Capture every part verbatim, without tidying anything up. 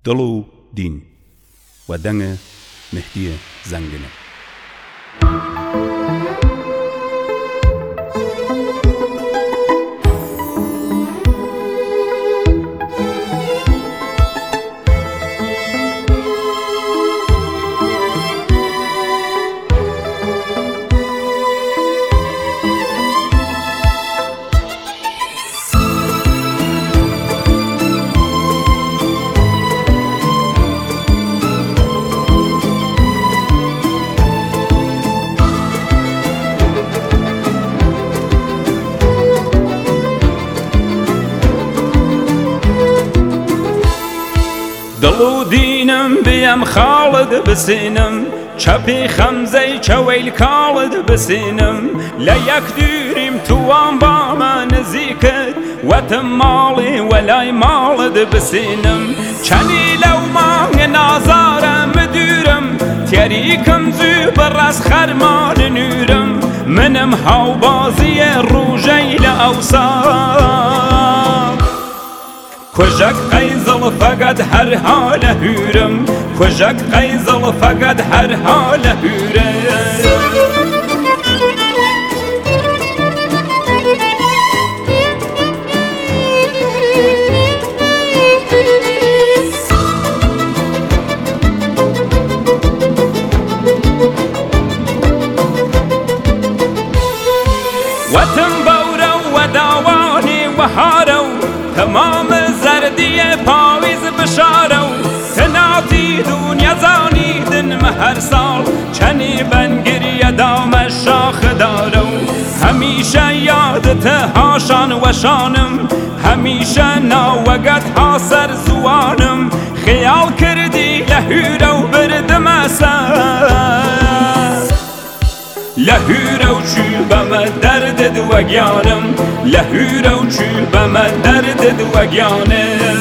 دڵ و دین و دەنگە مهدیە زەنگنە. دڵ و دینم بێم خاڵت بسینم، چەپی خەمزەی چەوەیل کاڵت بسینم، لە یەک دووریم توان بامە نزیکت، وەتم ماڵی وەلای ماڵت بسینم، چەنی لەو مانگە نازارم دوورم، تێریکم زوو بەڕاست خەرمان نورم، منم هاوبازیە ڕوژەی لە ئەوسان. کوژەک قەیزڵ فەقەت هەرها لە هورم، کوژەک قەیزڵ فەقەت هەرها لە هورم. وەتم بەورە و داوانی وەهارە و تەمام زەردیە پاویز بشارە و تەناتی دونیا زانیدنمە هەر ساڵ، چەنی بەنگریە دامە شاخدارە و هەمیشە یادتە هاشان وەشانم، هەمیشە ناوەگەت هاسەر زوانم، خەیاڵ کردی لە هورە و بردمە سەر، لە هورە و چوو بەمە دەردت وەگیانم، لە هورە و چوو بەمە دەردت وەگیانم.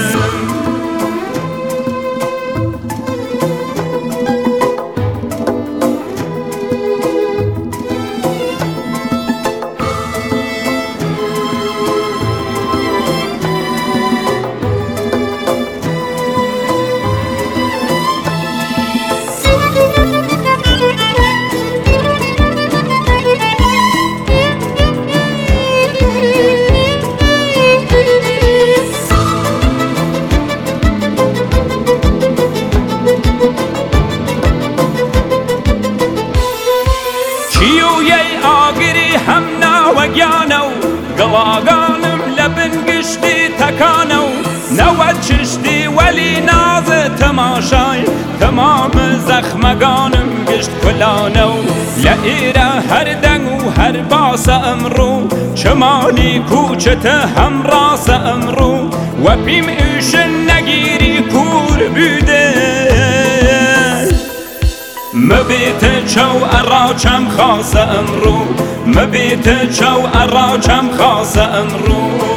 چیویەی ئاگری هەم ناوەگیانە و گەڵاگانم لە بنگشتی تەکانە و نەوەت چشتی وەلی نازە تەماشای تەمام زەخمەگانم گشت کولانە و لە ئێرە هەر دەنگ و هەر باسە ئەمڕۆ، چمانی کوچتە هەم ڕاستە ئەمڕۆ، وەپیم ئیشن نەگیری کوور بودێ، مبێتە چاو ئەڕاچەم خاسە ئەمڕۆ، مبێتە چاو ئەڕاچەم خاسە ئەمڕۆ.